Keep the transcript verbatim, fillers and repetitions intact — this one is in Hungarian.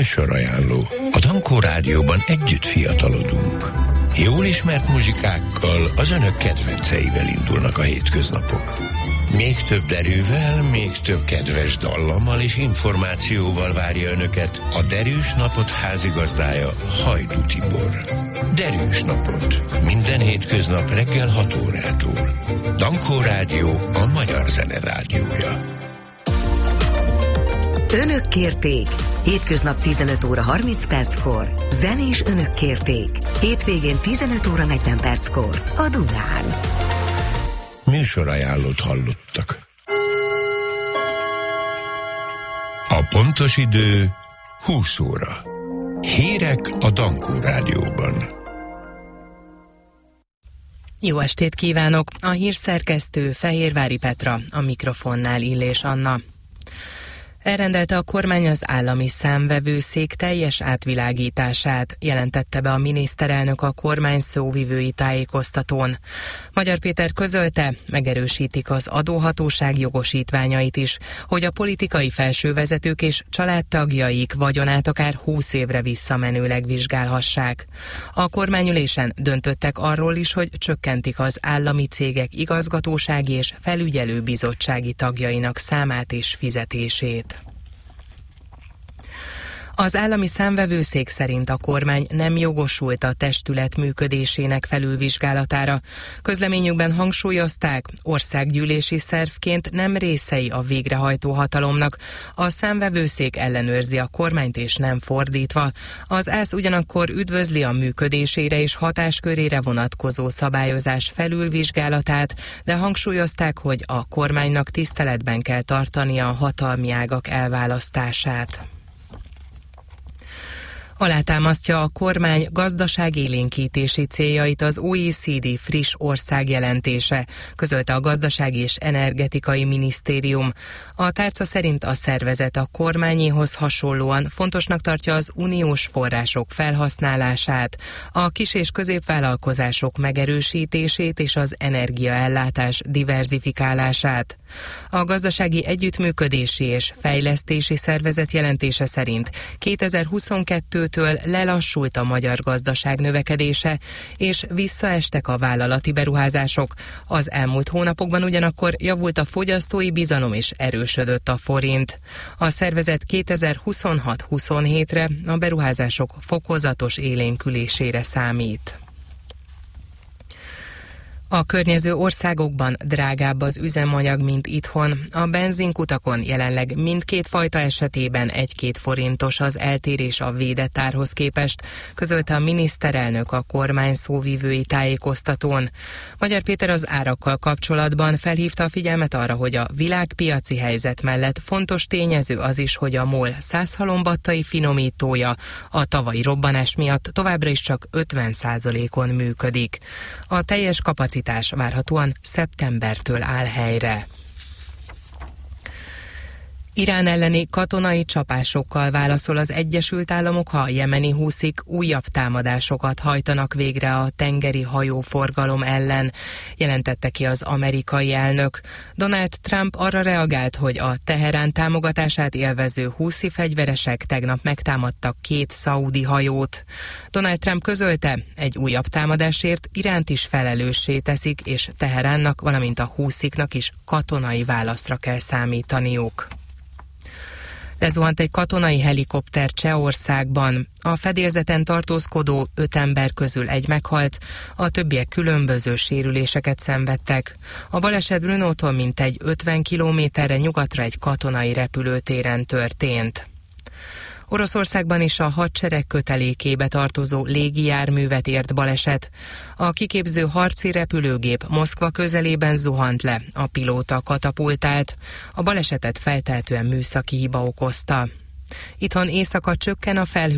Műsorajánló. A Dankó Rádióban együtt fiatalodunk. Jól ismert muzsikákkal, az önök kedvenceivel indulnak a hétköznapok. Még több derűvel, még több kedves dallammal és információval várja önöket a Derűs Napot házigazdája, Hajdú Tibor. Derűs Napot. Minden hétköznap reggel hat órától. Dankó Rádió, a magyar zene rádiója. Önök kérték. Hétköznap tizenöt óra harminc perckor. Zenés önök kérték. Hétvégén tizenöt óra negyven perckor. A Dunán. Műsorajánlót hallottak. A pontos idő húsz óra. Hírek a Dankó Rádióban. Jó estét kívánok! A hírszerkesztő Fehérvári Petra, a mikrofonnál Illés Anna. Elrendelte a kormány az állami számvevőszék teljes átvilágítását, jelentette be a miniszterelnök a kormány szóvivői tájékoztatón. Magyar Péter közölte, megerősítik az adóhatóság jogosítványait is, hogy a politikai felsővezetők és családtagjaik vagyonát akár húsz évre visszamenőleg vizsgálhassák. A kormányülésen döntöttek arról is, hogy csökkentik az állami cégek igazgatósági és felügyelőbizottsági tagjainak számát és fizetését. Az állami számvevőszék szerint a kormány nem jogosult a testület működésének felülvizsgálatára. Közleményükben hangsúlyozták, országgyűlési szervként nem részei a végrehajtó hatalomnak. A számvevőszék ellenőrzi a kormányt és nem fordítva. Az ÁSZ ugyanakkor üdvözli a működésére és hatáskörére vonatkozó szabályozás felülvizsgálatát, de hangsúlyozták, hogy a kormánynak tiszteletben kell tartania a hatalmi ágak elválasztását. Alátámasztja a kormány gazdaságélénkítési céljait az o e cé dé friss országjelentése, közölte a Gazdasági és Energetikai Minisztérium. A tárca szerint a szervezet a kormányéhoz hasonlóan fontosnak tartja az uniós források felhasználását, a kis- és középvállalkozások megerősítését és az energiaellátás diverzifikálását. A Gazdasági Együttműködési és Fejlesztési Szervezet jelentése szerint kétezer-huszonkettőtől lelassult a magyar gazdaság növekedése, és visszaestek a vállalati beruházások. Az elmúlt hónapokban ugyanakkor javult a fogyasztói bizalom és erősödött a forint. A szervezet kétezer-huszonhat-huszonhétre a beruházások fokozatos élénkülésére számít. A környező országokban drágább az üzemanyag, mint itthon. A benzinkutakon jelenleg mindkét fajta esetében egy-két forintos az eltérés a védett árhoz képest, közölte a miniszterelnök a kormány szóvivői tájékoztatón. Magyar Péter az árakkal kapcsolatban felhívta a figyelmet arra, hogy a világpiaci helyzet mellett fontos tényező az is, hogy a MOL száz halombattai finomítója a tavalyi robbanás miatt továbbra is csak ötven százalékon működik. A teljes kapacitás várhatóan szeptembertől áll helyre. Irán elleni katonai csapásokkal válaszol az Egyesült Államok, ha a jemeni húszik újabb támadásokat hajtanak végre a tengeri hajóforgalom ellen, jelentette ki az amerikai elnök. Donald Trump arra reagált, hogy a Teherán támogatását élvező húszi fegyveresek tegnap megtámadtak két szaudi hajót. Donald Trump közölte, egy újabb támadásért Iránt is felelőssé teszik, és Teheránnak, valamint a húsziknak is katonai válaszra kell számítaniuk. Lezuhant egy katonai helikopter Csehországban. A fedélzeten tartózkodó öt ember közül egy meghalt, a többiek különböző sérüléseket szenvedtek. A baleset Brnótól mintegy ötven kilométerre nyugatra egy katonai repülőtéren történt. Oroszországban is a hadsereg kötelékébe tartozó légijárművet ért baleset. A kiképző harci repülőgép Moszkva közelében zuhant le, a pilóta katapultált. A balesetet feltehetően műszaki hiba okozta. Itthon éjszaka csökken a felhő